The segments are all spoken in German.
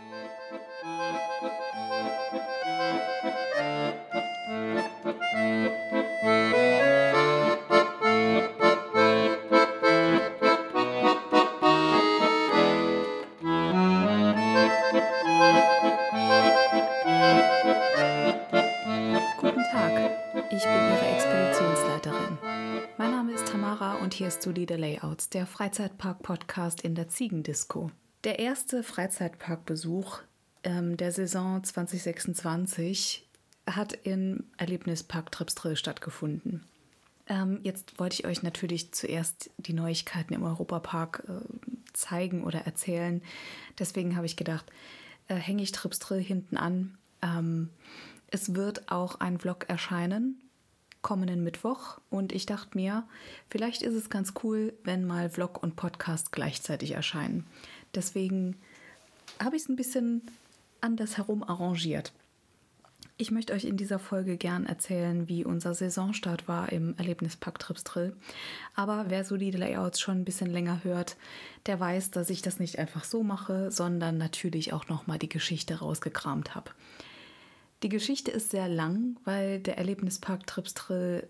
Guten Tag, ich bin Ihre Expeditionsleiterin. Mein Name ist Tamara und hier ist Solide Layouts, der Freizeitpark-Podcast in der Ziegendisco. Der erste Freizeitparkbesuch der Saison 2026 hat im Erlebnispark Tripsdrill stattgefunden. Jetzt wollte ich euch natürlich zuerst die Neuigkeiten im Europapark zeigen oder erzählen. Deswegen habe ich gedacht, hänge ich Tripsdrill hinten an. Es wird auch ein Vlog erscheinen, kommenden Mittwoch. Und ich dachte mir, vielleicht ist es ganz cool, wenn mal Vlog und Podcast gleichzeitig erscheinen. Deswegen habe ich es ein bisschen anders herum arrangiert. Ich möchte euch in dieser Folge gern erzählen, wie unser Saisonstart war im Erlebnispark Tripsdrill. Aber wer Solide Layouts schon ein bisschen länger hört, der weiß, dass ich das nicht einfach so mache, sondern natürlich auch nochmal die Geschichte rausgekramt habe. Die Geschichte ist sehr lang, weil der Erlebnispark Tripsdrill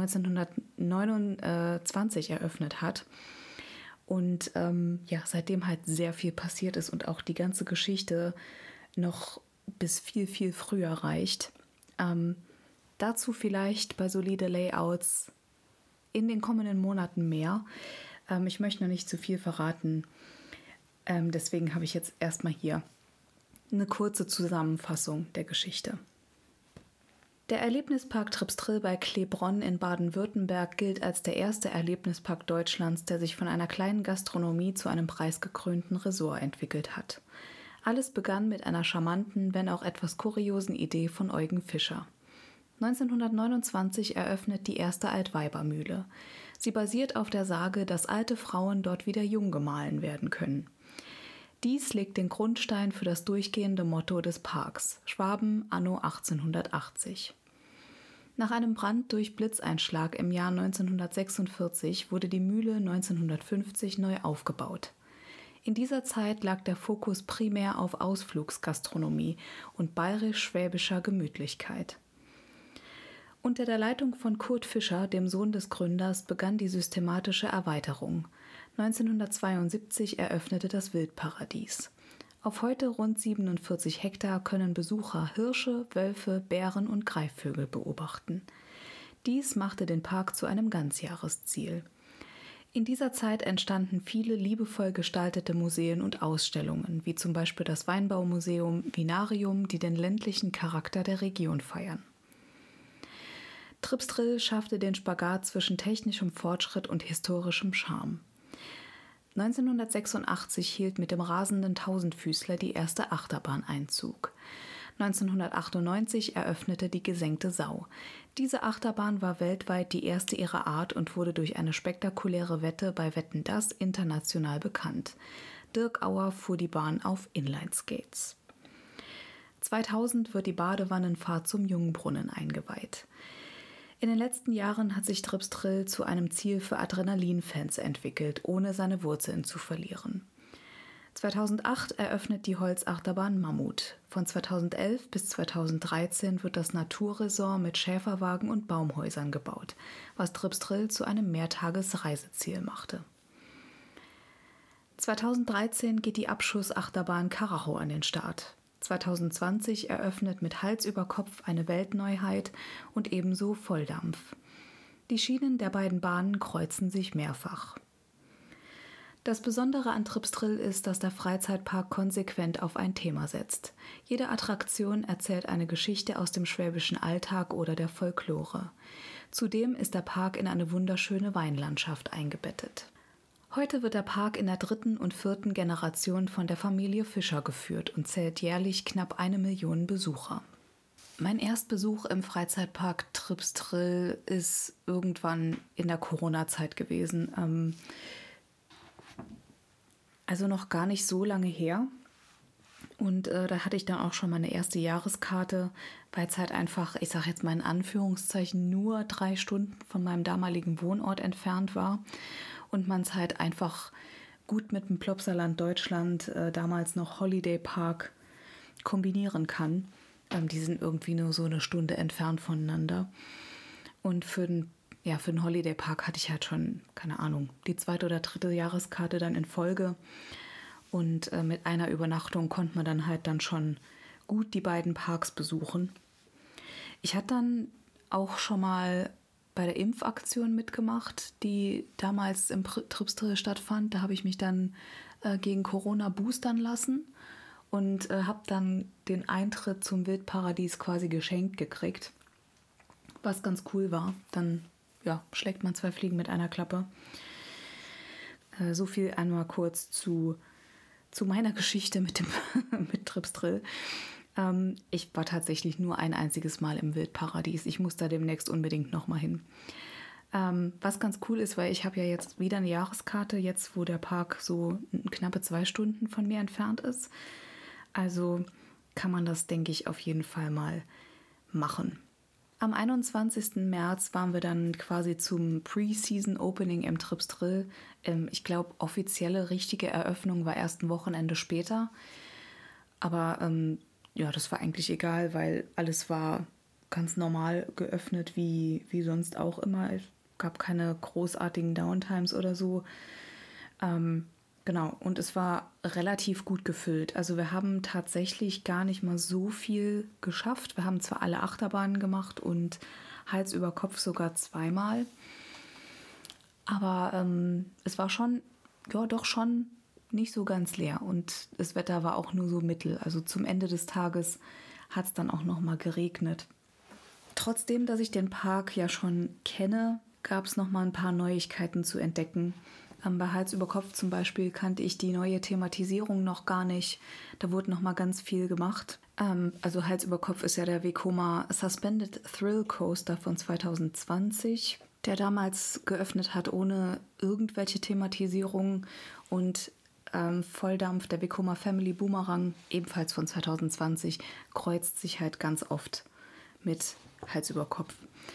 1929 eröffnet hat. Und seitdem halt sehr viel passiert ist und auch die ganze Geschichte noch bis viel, viel früher reicht. Dazu vielleicht bei Solide Layouts in den kommenden Monaten mehr. Ich möchte noch nicht zu viel verraten. Deswegen habe ich jetzt erstmal hier eine kurze Zusammenfassung der Geschichte. Der Erlebnispark Tripsdrill bei Klebronn in Baden-Württemberg gilt als der erste Erlebnispark Deutschlands, der sich von einer kleinen Gastronomie zu einem preisgekrönten Resort entwickelt hat. Alles begann mit einer charmanten, wenn auch etwas kuriosen Idee von Eugen Fischer. 1929 eröffnet die erste Altweibermühle. Sie basiert auf der Sage, dass alte Frauen dort wieder jung gemahlen werden können. Dies legt den Grundstein für das durchgehende Motto des Parks, Schwaben anno 1880. Nach einem Brand durch Blitzeinschlag im Jahr 1946 wurde die Mühle 1950 neu aufgebaut. In dieser Zeit lag der Fokus primär auf Ausflugsgastronomie und bayerisch-schwäbischer Gemütlichkeit. Unter der Leitung von Kurt Fischer, dem Sohn des Gründers, begann die systematische Erweiterung. 1972 eröffnete das Wildparadies. Auf heute rund 47 Hektar können Besucher Hirsche, Wölfe, Bären und Greifvögel beobachten. Dies machte den Park zu einem Ganzjahresziel. In dieser Zeit entstanden viele liebevoll gestaltete Museen und Ausstellungen, wie zum Beispiel das Weinbaumuseum Vinarium, die den ländlichen Charakter der Region feiern. Tripsdrill schaffte den Spagat zwischen technischem Fortschritt und historischem Charme. 1986 hielt mit dem rasenden Tausendfüßler die erste Achterbahn Einzug. 1998 eröffnete die Gesenkte Sau. Diese Achterbahn war weltweit die erste ihrer Art und wurde durch eine spektakuläre Wette bei Wetten, dass international bekannt. Dirk Auer fuhr die Bahn auf Inlineskates. 2000 wird die Badewannenfahrt zum Jungbrunnen eingeweiht. In den letzten Jahren hat sich Tripsdrill zu einem Ziel für Adrenalin-Fans entwickelt, ohne seine Wurzeln zu verlieren. 2008 eröffnet die Holzachterbahn Mammut. Von 2011 bis 2013 wird das Naturresort mit Schäferwagen und Baumhäusern gebaut, was Tripsdrill zu einem Mehrtages-Reiseziel machte. 2013 geht die Abschussachterbahn Karacho an den Start. 2020 eröffnet mit Hals über Kopf eine Weltneuheit und ebenso Volldampf. Die Schienen der beiden Bahnen kreuzen sich mehrfach. Das Besondere an Tripsdrill ist, dass der Freizeitpark konsequent auf ein Thema setzt. Jede Attraktion erzählt eine Geschichte aus dem schwäbischen Alltag oder der Folklore. Zudem ist der Park in eine wunderschöne Weinlandschaft eingebettet. Heute wird der Park in der 3. und 4. Generation von der Familie Fischer geführt und zählt jährlich knapp 1 Million Besucher. Mein Erstbesuch im Freizeitpark Tripsdrill ist irgendwann in der Corona-Zeit gewesen. Also noch gar nicht so lange her. Und da hatte ich dann auch schon meine erste Jahreskarte, weil es halt einfach, ich sage jetzt mal in Anführungszeichen, nur 3 Stunden von meinem damaligen Wohnort entfernt war. Und man es halt einfach gut mit dem Plopsaland Deutschland, damals noch Holiday Park, kombinieren kann. Die sind irgendwie nur so eine Stunde entfernt voneinander. Und für den Holiday Park hatte ich halt schon, keine Ahnung, die 2. oder 3. Jahreskarte dann in Folge. Und mit einer Übernachtung konnte man dann halt dann schon gut die beiden Parks besuchen. Ich hatte dann auch schon mal bei der Impfaktion mitgemacht, die damals im Tripsdrill stattfand. Da habe ich mich dann gegen Corona boostern lassen und habe dann den Eintritt zum Wildparadies quasi geschenkt gekriegt, was ganz cool war. Dann schlägt man 2 Fliegen mit einer Klappe. So viel einmal kurz zu meiner Geschichte mit Tripsdrill. Ich war tatsächlich nur ein einziges Mal im Wildparadies. Ich muss da demnächst unbedingt nochmal hin. Was ganz cool ist, weil ich habe ja jetzt wieder eine Jahreskarte, jetzt wo der Park so knappe 2 Stunden von mir entfernt ist. Also kann man das, denke ich, auf jeden Fall mal machen. Am 21. März waren wir dann quasi zum Pre-Season-Opening im Tripsdrill. Ich glaube, offizielle, richtige Eröffnung war erst ein Wochenende später. Aber das war eigentlich egal, weil alles war ganz normal geöffnet, wie sonst auch immer. Es gab keine großartigen Downtimes oder so. Genau, und es war relativ gut gefüllt. Also wir haben tatsächlich gar nicht mal so viel geschafft. Wir haben zwar alle Achterbahnen gemacht und Hals über Kopf sogar 2-mal. Aber es war schon nicht so ganz leer. Und das Wetter war auch nur so mittel. Also zum Ende des Tages hat es dann auch noch mal geregnet. Trotzdem, dass ich den Park ja schon kenne, gab es noch mal ein paar Neuigkeiten zu entdecken. Bei Hals über Kopf zum Beispiel kannte ich die neue Thematisierung noch gar nicht. Da wurde noch mal ganz viel gemacht. Also Hals über Kopf ist ja der Vekoma Suspended Thrill Coaster von 2020, der damals geöffnet hat ohne irgendwelche Thematisierung. Und Volldampf, der Vekoma Family Boomerang, ebenfalls von 2020, kreuzt sich halt ganz oft mit Hals über Kopf.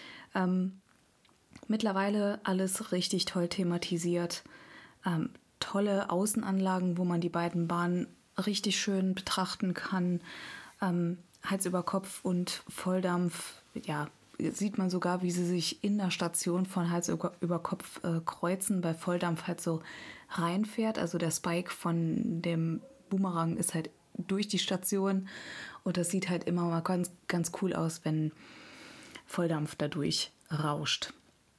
Mittlerweile alles richtig toll thematisiert. Tolle Außenanlagen, wo man die beiden Bahnen richtig schön betrachten kann. Hals über Kopf und Volldampf, sieht man sogar, wie sie sich in der Station von Hals über Kopf kreuzen, bei Volldampf halt so reinfährt. Also der Spike von dem Boomerang ist halt durch die Station und das sieht halt immer mal ganz, ganz cool aus, wenn Volldampf dadurch rauscht.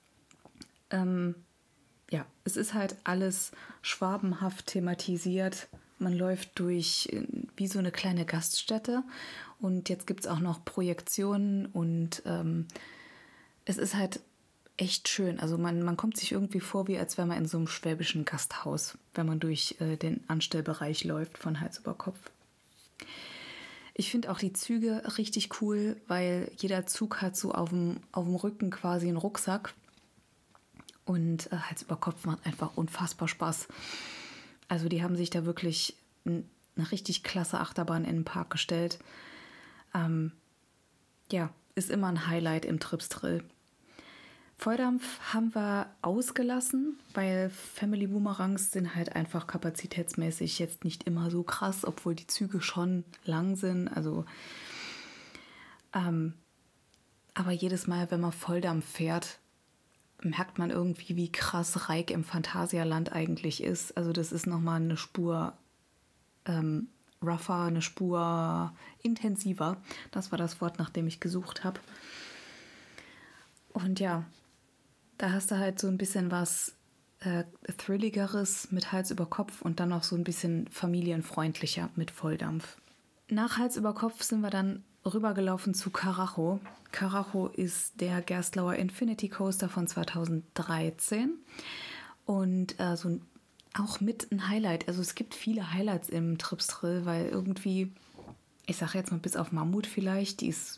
Es ist halt alles schwabenhaft thematisiert. Man läuft durch wie so eine kleine Gaststätte und jetzt gibt es auch noch Projektionen und es ist halt echt schön. Also man kommt sich irgendwie vor, wie als wäre man in so einem schwäbischen Gasthaus, wenn man durch den Anstellbereich läuft von Hals über Kopf. Ich finde auch die Züge richtig cool, weil jeder Zug hat so auf dem Rücken quasi einen Rucksack. Und Hals über Kopf macht einfach unfassbar Spaß. Also die haben sich da wirklich eine richtig klasse Achterbahn in den Park gestellt. Ist immer ein Highlight im Tripsdrill. Volldampf haben wir ausgelassen, weil Family Boomerangs sind halt einfach kapazitätsmäßig jetzt nicht immer so krass, obwohl die Züge schon lang sind. Also, aber jedes Mal, wenn man Volldampf fährt, merkt man irgendwie, wie krass Reik im Phantasialand eigentlich ist. Also das ist nochmal eine Spur rougher, eine Spur intensiver. Das war das Wort, nach dem ich gesucht habe. Und ja, da hast du halt so ein bisschen was Thrilligeres mit Hals über Kopf und dann noch so ein bisschen familienfreundlicher mit Volldampf. Nach Hals über Kopf sind wir dann rübergelaufen zu Karacho. Karacho ist der Gerstlauer Infinity Coaster von 2013 und auch mit ein Highlight. Also es gibt viele Highlights im Tripsdrill, weil irgendwie, ich sage jetzt mal bis auf Mammut vielleicht, die ist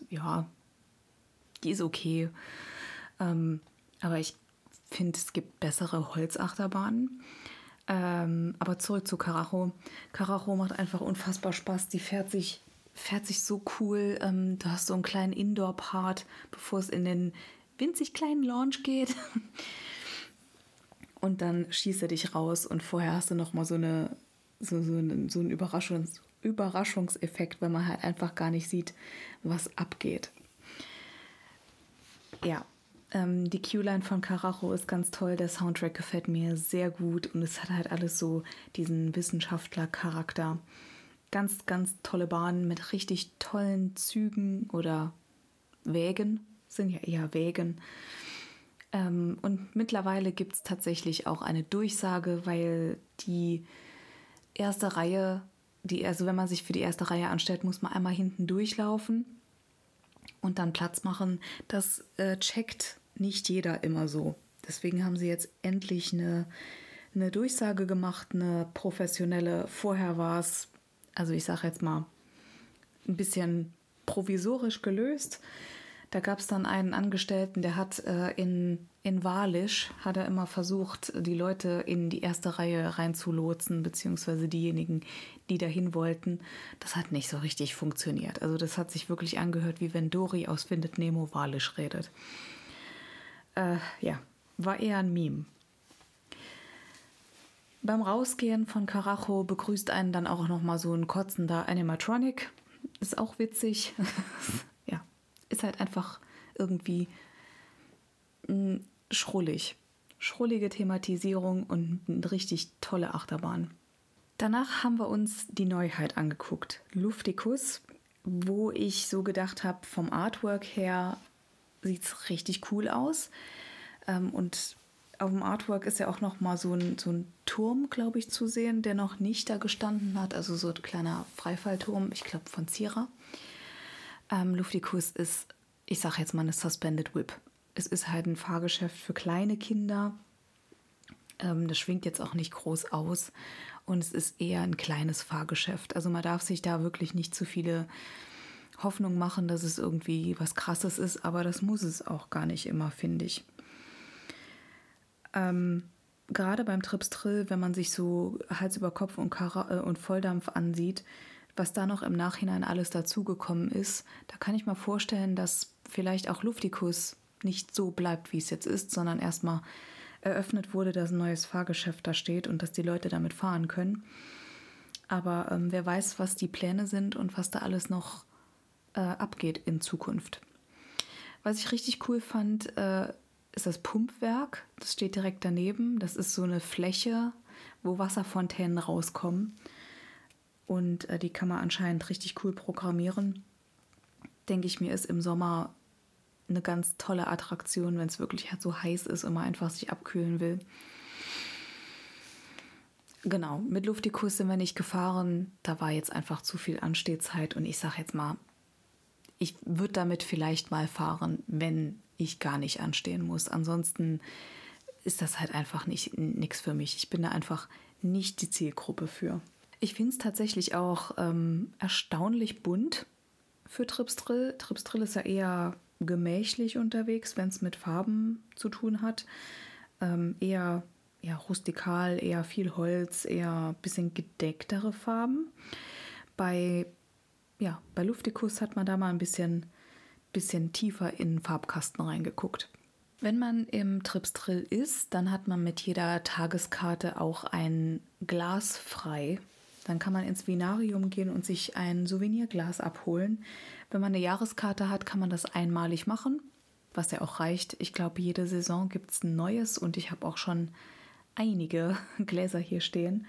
okay. Aber ich finde, es gibt bessere Holzachterbahnen. Aber zurück zu Karacho. Karacho macht einfach unfassbar Spaß. Die fährt sich so cool. Du hast so einen kleinen Indoor-Part, bevor es in den winzig kleinen Launch geht. Und dann schießt er dich raus und vorher hast du noch mal so einen Überraschungseffekt, weil man halt einfach gar nicht sieht, was abgeht. Ja, die Q-Line von Karacho ist ganz toll. Der Soundtrack gefällt mir sehr gut und es hat halt alles so diesen Wissenschaftler-Charakter. Ganz, ganz tolle Bahnen mit richtig tollen Zügen oder Wägen, sind ja eher Wägen. Und mittlerweile gibt es tatsächlich auch eine Durchsage, weil die erste Reihe, also wenn man sich für die erste Reihe anstellt, muss man einmal hinten durchlaufen und dann Platz machen. Das checkt nicht jeder immer so. Deswegen haben sie jetzt endlich eine Durchsage gemacht, eine professionelle. Vorher war es, also ich sage jetzt mal, ein bisschen provisorisch gelöst. Da gab es dann einen Angestellten, der hat in Walisch, hat er immer versucht, die Leute in die erste Reihe reinzulotsen, beziehungsweise diejenigen, die dahin wollten. Das hat nicht so richtig funktioniert. Also das hat sich wirklich angehört, wie wenn Dory aus Findet Nemo Walisch redet. Ja, war eher ein Meme. Beim Rausgehen von Karacho begrüßt einen dann auch nochmal so ein kotzender Animatronic. Ist auch witzig. Ja, ist halt einfach irgendwie schrullig. Schrullige Thematisierung und eine richtig tolle Achterbahn. Danach haben wir uns die Neuheit angeguckt. Luftikus, wo ich so gedacht habe, vom Artwork her sieht es richtig cool aus. Und auf dem Artwork ist ja auch noch mal so ein Turm, glaube ich, zu sehen, der noch nicht da gestanden hat. Also so ein kleiner Freifallturm, ich glaube von Zierer. Luftikus ist, ich sage jetzt mal, eine Suspended Whip. Es ist halt ein Fahrgeschäft für kleine Kinder. Das schwingt jetzt auch nicht groß aus. Und es ist eher ein kleines Fahrgeschäft. Also man darf sich da wirklich nicht zu viele Hoffnung machen, dass es irgendwie was Krasses ist. Aber das muss es auch gar nicht immer, finde ich. Gerade beim Tripstrill, wenn man sich so Hals über Kopf und Volldampf ansieht, was da noch im Nachhinein alles dazugekommen ist, da kann ich mir vorstellen, dass vielleicht auch Luftikus nicht so bleibt, wie es jetzt ist, sondern erstmal eröffnet wurde, dass ein neues Fahrgeschäft da steht und dass die Leute damit fahren können. Aber wer weiß, was die Pläne sind und was da alles noch abgeht in Zukunft. Was ich richtig cool fand, ist das Pumpwerk. Das steht direkt daneben. Das ist so eine Fläche, wo Wasserfontänen rauskommen. Und die kann man anscheinend richtig cool programmieren. Denke ich mir, ist im Sommer eine ganz tolle Attraktion, wenn es wirklich halt so heiß ist und man einfach sich abkühlen will. Genau, mit Luftikus sind wir nicht gefahren. Da war jetzt einfach zu viel Anstehzeit. Und ich sage jetzt mal, ich würde damit vielleicht mal fahren, wenn ich gar nicht anstehen muss. Ansonsten ist das halt einfach nichts für mich. Ich bin da einfach nicht die Zielgruppe für. Ich finde es tatsächlich auch erstaunlich bunt für Tripstrill. Tripstrill ist ja eher gemächlich unterwegs, wenn es mit Farben zu tun hat. Eher rustikal, eher viel Holz, eher ein bisschen gedecktere Farben. Bei Luftikus hat man da mal ein bisschen tiefer in den Farbkasten reingeguckt. Wenn man im Tripstrill ist, dann hat man mit jeder Tageskarte auch ein Glas frei. Dann kann man ins Vinarium gehen und sich ein Souvenirglas abholen. Wenn man eine Jahreskarte hat, kann man das einmalig machen, was ja auch reicht. Ich glaube, jede Saison gibt es ein neues und ich habe auch schon einige Gläser hier stehen.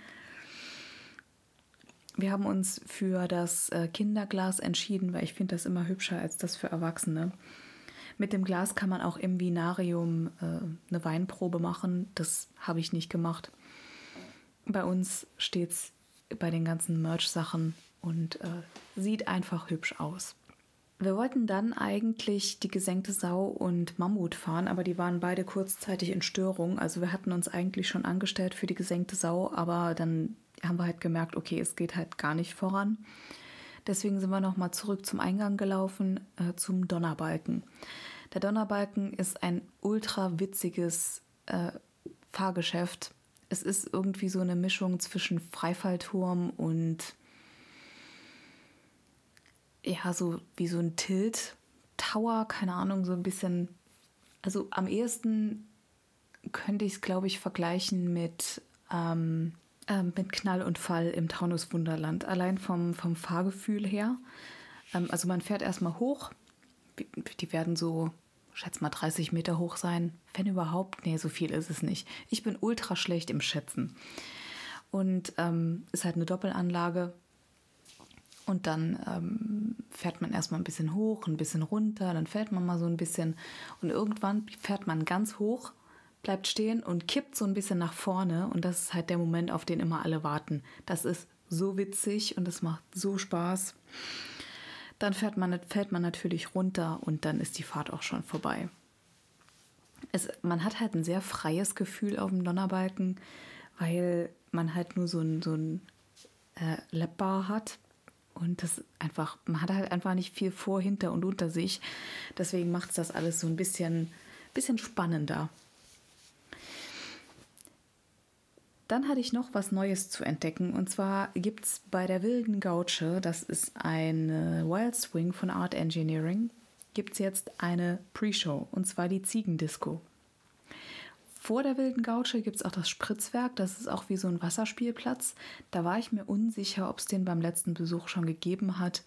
Wir haben uns für das Kinderglas entschieden, weil ich finde das immer hübscher als das für Erwachsene. Mit dem Glas kann man auch im Vinarium eine Weinprobe machen. Das habe ich nicht gemacht. Bei uns steht es bei den ganzen Merch-Sachen und sieht einfach hübsch aus. Wir wollten dann eigentlich die Gesenkte Sau und Mammut fahren, aber die waren beide kurzzeitig in Störung. Also wir hatten uns eigentlich schon angestellt für die Gesenkte Sau, aber dann haben wir halt gemerkt, okay, es geht halt gar nicht voran. Deswegen sind wir nochmal zurück zum Eingang gelaufen, zum Donnerbalken. Der Donnerbalken ist ein ultra witziges Fahrgeschäft. Es ist irgendwie so eine Mischung zwischen Freifallturm und ja, so wie so ein Tilt-Tower, keine Ahnung, so ein bisschen. Also am ehesten könnte ich es, glaube ich, vergleichen mit mit Knall und Fall im Taunus Wunderland. Allein vom Fahrgefühl her. Also man fährt erstmal hoch. Die werden so, schätze mal 30 Meter hoch sein. Wenn überhaupt. Nee, so viel ist es nicht. Ich bin ultra schlecht im Schätzen. Und ist halt eine Doppelanlage. Und dann fährt man erstmal ein bisschen hoch, ein bisschen runter. Dann fährt man mal so ein bisschen. Und irgendwann fährt man ganz hoch, bleibt stehen und kippt so ein bisschen nach vorne. Und das ist halt der Moment, auf den immer alle warten. Das ist so witzig und das macht so Spaß. Dann fällt man natürlich runter und dann ist die Fahrt auch schon vorbei. Man hat halt ein sehr freies Gefühl auf dem Donnerbalken, weil man halt nur so ein Lapbar hat. Und man hat halt einfach nicht viel vor, hinter und unter sich. Deswegen macht es das alles so ein bisschen spannender. Dann hatte ich noch was Neues zu entdecken. Und zwar gibt es bei der Wilden Gauche, das ist eine Wild Swing von Art Engineering, gibt es jetzt eine Pre-Show. Und zwar die Ziegendisco. Vor der Wilden Gauche gibt es auch das Spritzwerk. Das ist auch wie so ein Wasserspielplatz. Da war ich mir unsicher, ob es den beim letzten Besuch schon gegeben hat.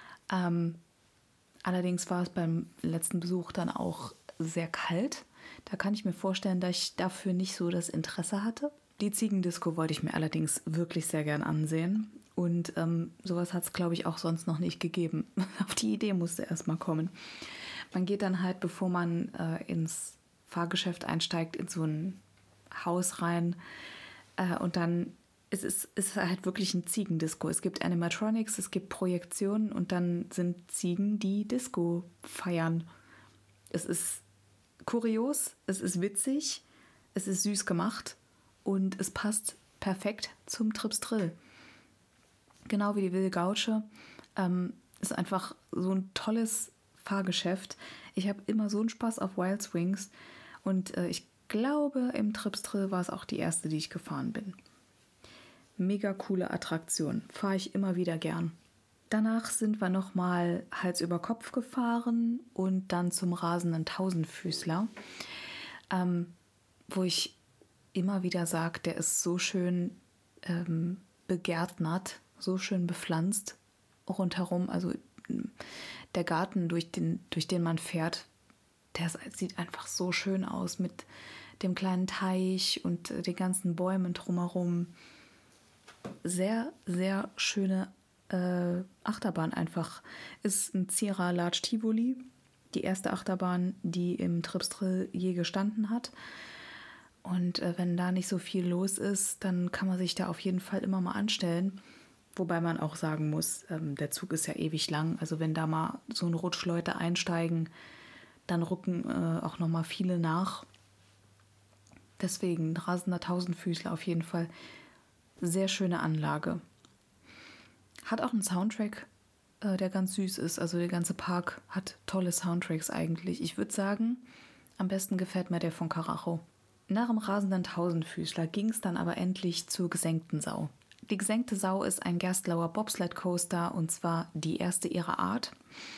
Allerdings war es beim letzten Besuch dann auch sehr kalt. Da kann ich mir vorstellen, dass ich dafür nicht so das Interesse hatte. Die Ziegendisco wollte ich mir allerdings wirklich sehr gern ansehen. Und sowas hat es, glaube ich, auch sonst noch nicht gegeben. Auf die Idee musste erst mal kommen. Man geht dann halt, bevor man ins Fahrgeschäft einsteigt, in so ein Haus rein. Und dann ist halt wirklich ein Ziegendisco. Es gibt Animatronics, es gibt Projektionen und dann sind Ziegen, die Disco feiern. Es ist kurios, es ist witzig, es ist süß gemacht. Und es passt perfekt zum Trips Drill. Genau wie die Wilde Gauche. Ist einfach so ein tolles Fahrgeschäft. Ich habe immer so einen Spaß auf Wild Swings. Und ich glaube, im Trips Drill war es auch die erste, die ich gefahren bin. Mega coole Attraktion. Fahre ich immer wieder gern. Danach sind wir nochmal Hals über Kopf gefahren und dann zum rasenden Tausendfüßler. Wo ich immer wieder sagt, der ist so schön begärtnert, so schön bepflanzt rundherum. Also der Garten, durch den man fährt, der sieht einfach so schön aus mit dem kleinen Teich und den ganzen Bäumen drumherum. Sehr, sehr schöne Achterbahn einfach. Ist ein Sierra Large Tivoli, die erste Achterbahn, die im Trips Drill je gestanden hat. Und wenn da nicht so viel los ist, dann kann man sich da auf jeden Fall immer mal anstellen. Wobei man auch sagen muss, der Zug ist ja ewig lang. Also wenn da mal so ein Rutschleute einsteigen, dann rücken auch noch mal viele nach. Deswegen rasender Tausendfüßler auf jeden Fall. Sehr schöne Anlage. Hat auch einen Soundtrack, der ganz süß ist. Also der ganze Park hat tolle Soundtracks eigentlich. Ich würde sagen, am besten gefällt mir der von Karacho. Nach dem rasenden Tausendfüßler ging es dann aber endlich zur gesenkten Sau. Die gesenkte Sau ist ein Gerstlauer Bobsled Coaster und zwar die erste ihrer Art.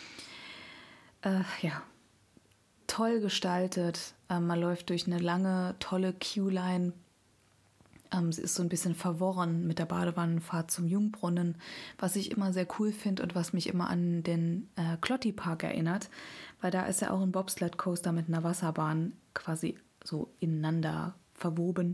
Toll gestaltet. Man läuft durch eine lange, tolle Queueline. Sie ist so ein bisschen verworren mit der Badewannenfahrt zum Jungbrunnen, was ich immer sehr cool finde und was mich immer an den Clotti Park erinnert, weil da ist ja auch ein Bobsled Coaster mit einer Wasserbahn quasi so ineinander verwoben.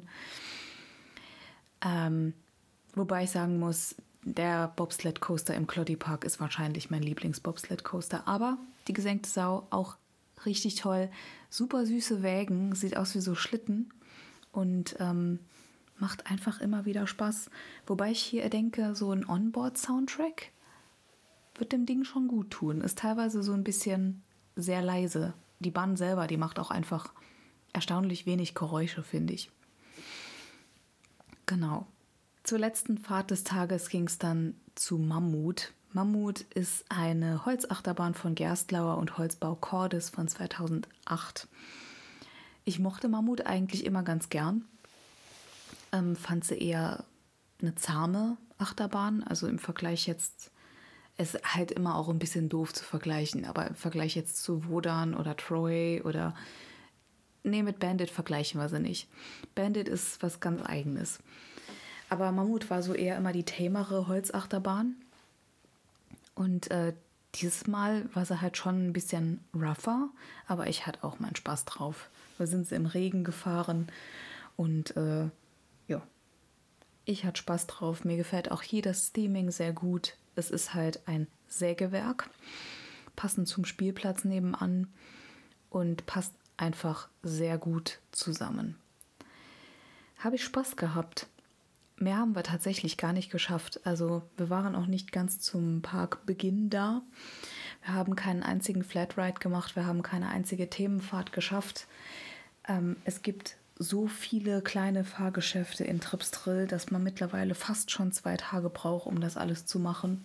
Wobei ich sagen muss, der Bobsled Coaster im Clotti Park ist wahrscheinlich mein Lieblings-Bobsled Coaster. Aber die gesenkte Sau auch richtig toll. Super süße Wägen, sieht aus wie so Schlitten und macht einfach immer wieder Spaß. Wobei ich hier denke, so ein Onboard-Soundtrack wird dem Ding schon gut tun. Ist teilweise so ein bisschen sehr leise. Die Bahn selber, die macht auch einfach erstaunlich wenig Geräusche, finde ich. Genau. Zur letzten Fahrt des Tages ging es dann zu Mammut. Mammut ist eine Holzachterbahn von Gerstlauer und Holzbau Cordes von 2008. Ich mochte Mammut eigentlich immer ganz gern. Fand sie eher eine zahme Achterbahn. Also im Vergleich jetzt, es ist halt immer auch ein bisschen doof zu vergleichen, aber im Vergleich jetzt zu Wodan oder Troy oder mit Bandit vergleichen wir sie nicht. Bandit ist was ganz Eigenes. Aber Mammut war so eher immer die tamere Holzachterbahn. Und dieses Mal war sie halt schon ein bisschen rougher, aber ich hatte auch meinen Spaß drauf. Wir sind im Regen gefahren und ja, ich hatte Spaß drauf. Mir gefällt auch hier das Theming sehr gut. Es ist halt ein Sägewerk, passend zum Spielplatz nebenan und passt einfach sehr gut zusammen. Habe ich Spaß gehabt. Mehr haben wir tatsächlich gar nicht geschafft. Also wir waren auch nicht ganz zum Parkbeginn da. Wir haben keinen einzigen Flatride gemacht. Wir haben keine einzige Themenfahrt geschafft. Es gibt so viele kleine Fahrgeschäfte in Tripsdrill, dass man mittlerweile fast schon 2 Tage braucht, um das alles zu machen.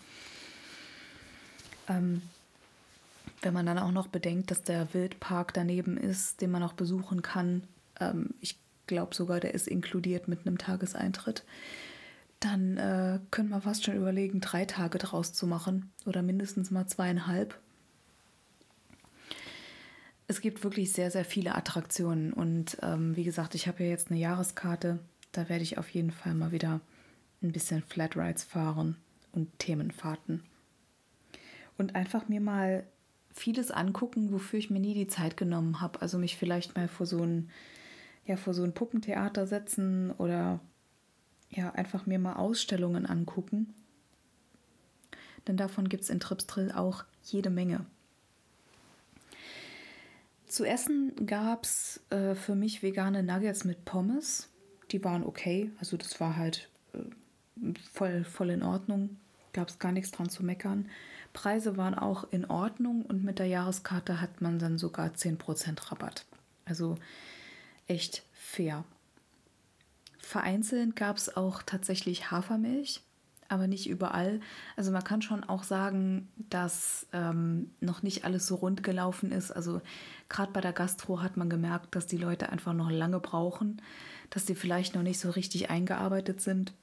Wenn man dann auch noch bedenkt, dass der Wildpark daneben ist, den man auch besuchen kann. Ich glaube sogar, der ist inkludiert mit einem Tageseintritt. Dann können wir fast schon überlegen, 3 Tage draus zu machen oder mindestens mal 2,5. Es gibt wirklich sehr, sehr viele Attraktionen und wie gesagt, ich habe ja jetzt eine Jahreskarte. Da werde ich auf jeden Fall mal wieder ein bisschen Flatrides fahren und Themenfahrten. Und einfach mir mal vieles angucken, wofür ich mir nie die Zeit genommen habe. Also mich vielleicht mal vor so ein Puppentheater setzen oder ja, einfach mir mal Ausstellungen angucken. Denn davon gibt es in Tripsdrill auch jede Menge. Zu essen gab es für mich vegane Nuggets mit Pommes. Die waren okay, also das war halt voll in Ordnung. Gab es gar nichts dran zu meckern. Preise waren auch in Ordnung und mit der Jahreskarte hat man dann sogar 10% Rabatt. Also echt fair. Vereinzelt gab es auch tatsächlich Hafermilch, aber nicht überall. Also man kann schon auch sagen, dass noch nicht alles so rund gelaufen ist. Also gerade bei der Gastro hat man gemerkt, dass die Leute einfach noch lange brauchen, dass die vielleicht noch nicht so richtig eingearbeitet sind.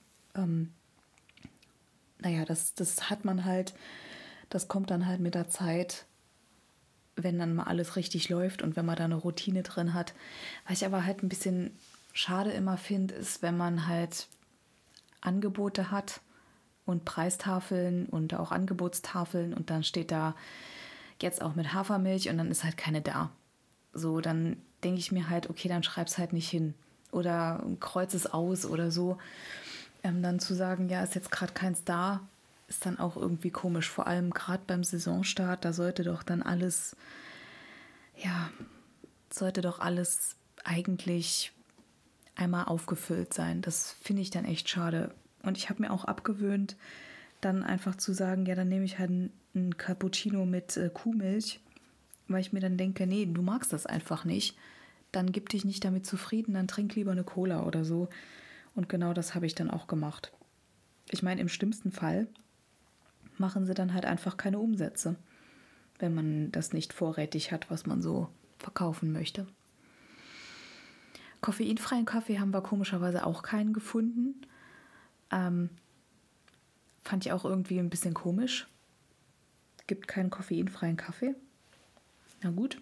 Das hat man halt, das kommt dann halt mit der Zeit, wenn dann mal alles richtig läuft und wenn man da eine Routine drin hat. Was ich aber halt ein bisschen schade immer finde, ist, wenn man halt Angebote hat und Preistafeln und auch Angebotstafeln und dann steht da jetzt auch mit Hafermilch und dann ist halt keine da. So, dann denke ich mir halt, okay, dann schreib's halt nicht hin oder kreuz es aus oder so. Dann zu sagen, ja, ist jetzt gerade keins da, ist dann auch irgendwie komisch. Vor allem gerade beim Saisonstart, da sollte doch alles eigentlich einmal aufgefüllt sein. Das finde ich dann echt schade. Und ich habe mir auch abgewöhnt, dann einfach zu sagen, ja, dann nehme ich halt einen Cappuccino mit Kuhmilch, weil ich mir dann denke, nee, du magst das einfach nicht. Dann gib dich nicht damit zufrieden, dann trink lieber eine Cola oder so. Und genau das habe ich dann auch gemacht. Ich meine, im schlimmsten Fall machen sie dann halt einfach keine Umsätze, wenn man das nicht vorrätig hat, was man so verkaufen möchte. Koffeinfreien Kaffee haben wir komischerweise auch keinen gefunden. Fand ich auch irgendwie ein bisschen komisch. Gibt keinen koffeinfreien Kaffee. Na gut.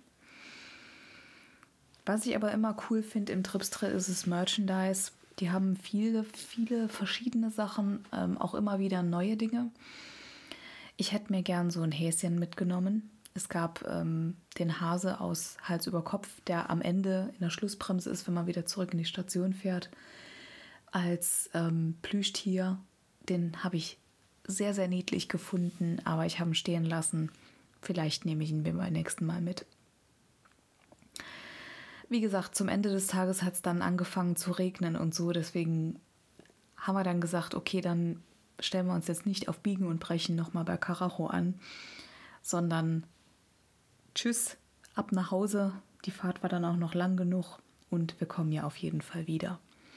Was ich aber immer cool finde im Tripsdrill ist das Merchandise. Die haben viele, viele verschiedene Sachen, auch immer wieder neue Dinge. Ich hätte mir gern so ein Häschen mitgenommen. Es gab den Hase aus Hals über Kopf, der am Ende in der Schlussbremse ist, wenn man wieder zurück in die Station fährt. Als Plüschtier, den habe ich sehr, sehr niedlich gefunden, aber ich habe ihn stehen lassen. Vielleicht nehme ich ihn beim nächsten Mal mit. Wie gesagt, zum Ende des Tages hat es dann angefangen zu regnen und so. Deswegen haben wir dann gesagt, okay, dann stellen wir uns jetzt nicht auf Biegen und Brechen nochmal bei Karacho an, sondern tschüss, ab nach Hause. Die Fahrt war dann auch noch lang genug und wir kommen ja auf jeden Fall wieder.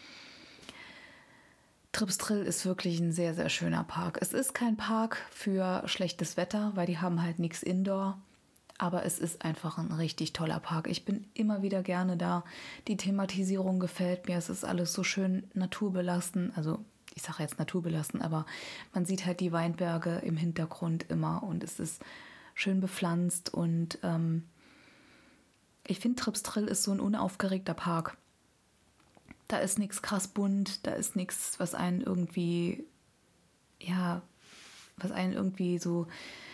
Tripsdrill ist wirklich ein sehr, sehr schöner Park. Es ist kein Park für schlechtes Wetter, weil die haben halt nichts Indoor. Aber es ist einfach ein richtig toller Park. Ich bin immer wieder gerne da. Die Thematisierung gefällt mir. Es ist alles so schön naturbelassen. Also ich sage jetzt naturbelassen, aber man sieht halt die Weinberge im Hintergrund immer. Und es ist schön bepflanzt. Und ich finde, Tripsdrill ist so ein unaufgeregter Park. Da ist nichts krass bunt, da ist nichts, was einen irgendwie so,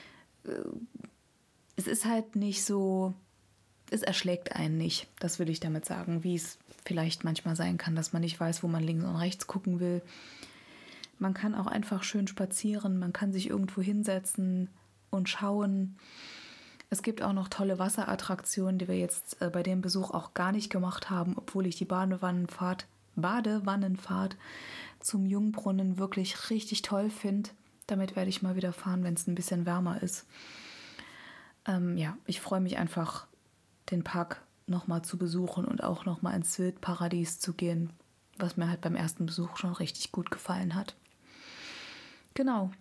es ist halt nicht so, es erschlägt einen nicht, das würde ich damit sagen, wie es vielleicht manchmal sein kann, dass man nicht weiß, wo man links und rechts gucken will. Man kann auch einfach schön spazieren, man kann sich irgendwo hinsetzen und schauen. Es gibt auch noch tolle Wasserattraktionen, die wir jetzt bei dem Besuch auch gar nicht gemacht haben, obwohl ich die Badewannenfahrt zum Jungbrunnen wirklich richtig toll finde. Damit werde ich mal wieder fahren, wenn es ein bisschen wärmer ist. Ich freue mich einfach, den Park nochmal zu besuchen und auch nochmal ins Wildparadies zu gehen, was mir halt beim ersten Besuch schon richtig gut gefallen hat. Genau.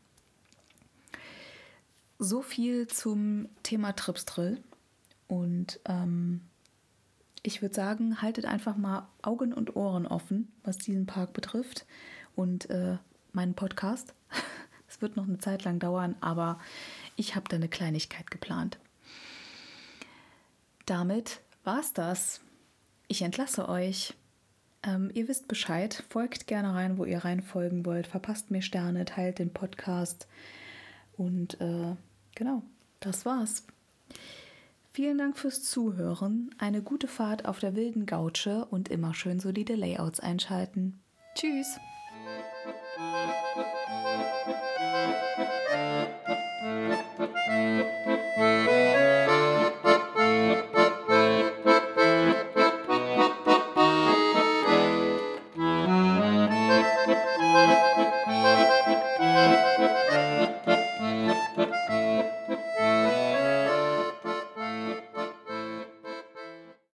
So viel zum Thema Tripsdrill. Und ich würde sagen, haltet einfach mal Augen und Ohren offen, was diesen Park betrifft und meinen Podcast. Es wird noch eine Zeit lang dauern, aber ich habe da eine Kleinigkeit geplant. Damit war's das. Ich entlasse euch. Ihr wisst Bescheid. Folgt gerne rein, wo ihr reinfolgen wollt. Verpasst mir Sterne, teilt den Podcast. Und genau, das war's. Vielen Dank fürs Zuhören. Eine gute Fahrt auf der wilden Gautsche und immer schön solide Layouts einschalten. Tschüss!